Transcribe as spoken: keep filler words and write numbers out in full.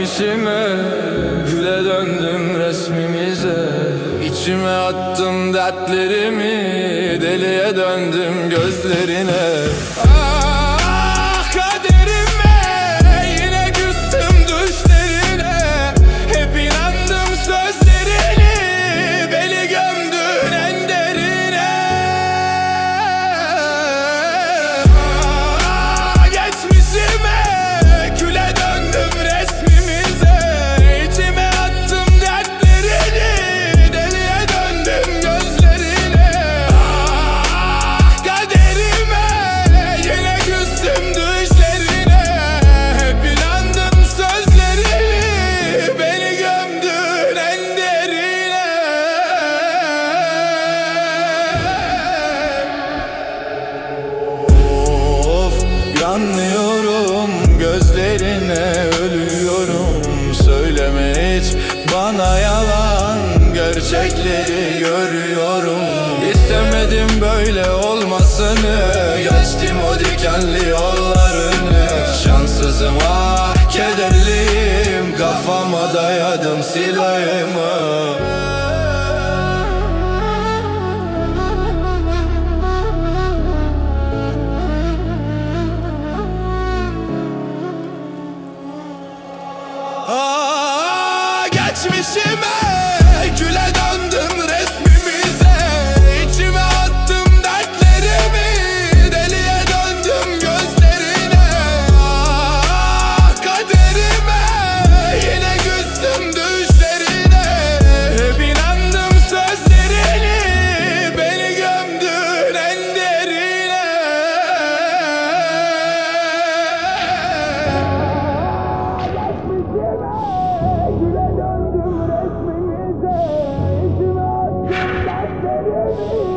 Geçmişime, güle döndüm resmimize. İçime attım dertlerimi, deliye döndüm gözlerine. Ah kaderime, yine küstüm düşlerine. Hep inandım sözlerine, beni gömdün en derine. Ah geçmişime, güle döndüm resmimize. İçime attım dertlerini, deliye döndüm gözlerine. Ah kaderime, yine küstüm düşlerine. Hep inandım sözlerine, beni gömdün en derine. Of yanıyorum gözlerine, ölüyorum. Söyleme hiç bana yalan, gerçekleri görüyorum. İstemedim böyle olmasını, geçtim o dikenli yollarını. Şanssızım ah kederliyim, kafama dayadım silahımı. Ah geçmişime, güle döndüm resmimize. İçime attım dertlerimi, deliye döndüm gözlerine. Ah kaderime, yine küstüm düşlerine. Hep inandım sözlerine, beni gömdün en derine. Güle döndüm resmimize. İçime attım dertlerimi,